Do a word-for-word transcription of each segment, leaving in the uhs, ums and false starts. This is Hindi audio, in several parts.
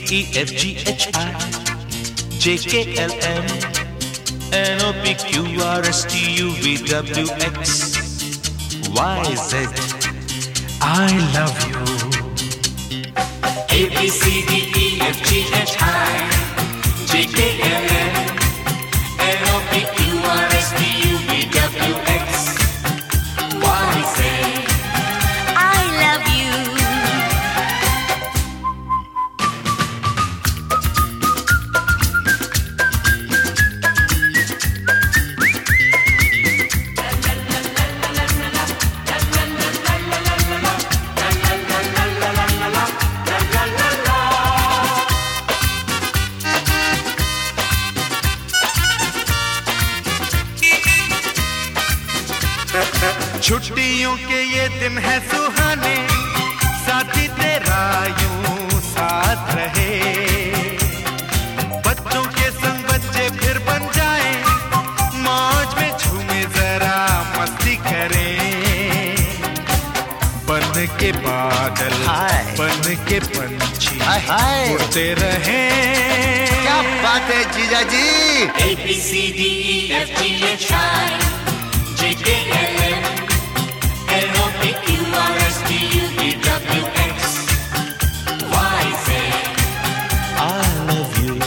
E F G H I J K L M N O P Q R S T U V W X Y Z. I love you. A B C D E F G H I J K L M N O P Q R S T U V W X Y Z. I love you. छुट्टियों के ये दिन है सुहाने, साथी तेरा यूं साथ रहे। बच्चों के संग बच्चे फिर बन जाएं, मौज में झूमे जरा मस्ती करें। बन के बादल बन के पंछी उड़ते रहें। क्या बात है जीजा जी। A B C D E F G H I J K L M N O P Q R S T U V W X Y Z. I love you.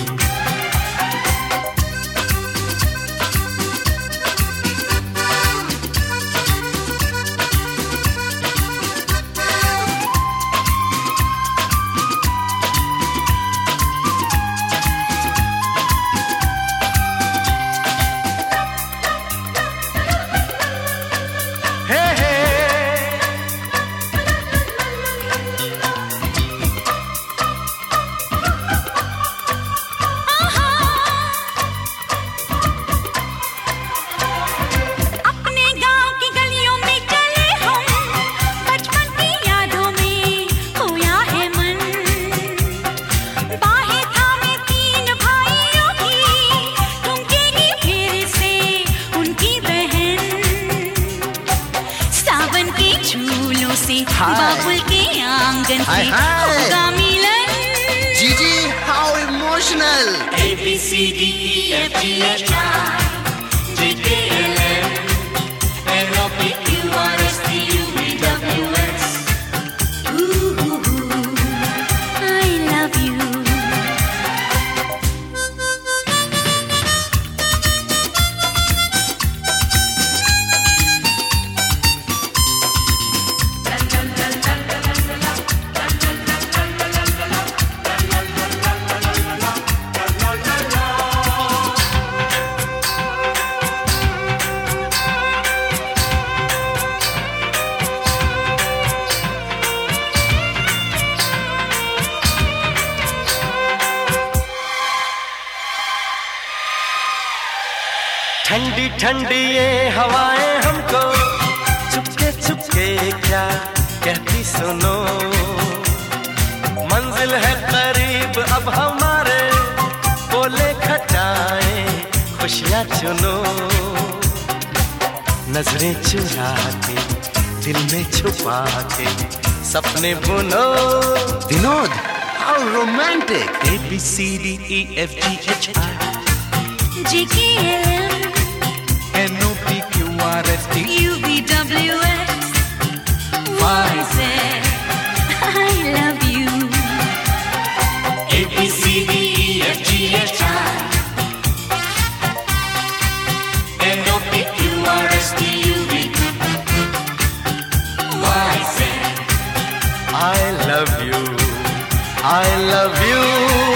हे हे अपने गांव की गलियों में चले हम, बचपन की यादों में खोया है मन। बाहें थामे तीन भाइयों की, ठुमकेगी फिर से उनकी बहन। सावन के झूलों से, बाबुल के आंगन से होगा मिलन। Jiji how emotional. A B C D E F G H I J K L M N O P Q R S T U V W X. Ooh, ooh, ooh, I love you. ठंडी ठंडी ये हवाएं हमको चुपके चुपके क्या कहती सुनो। मंजिल है करीब अब हमारे, बोले खटाएं खुशियां चुनो। नजरें चुरा के दिल में छुपा के सपने बुनो। Vinod how romantic. A B C D E F G H I J K L M N O P Q R S T U V W X Y Z. I love you. A B C D E F G H I N O P Q R S T U V Y Z. I love you, I love you.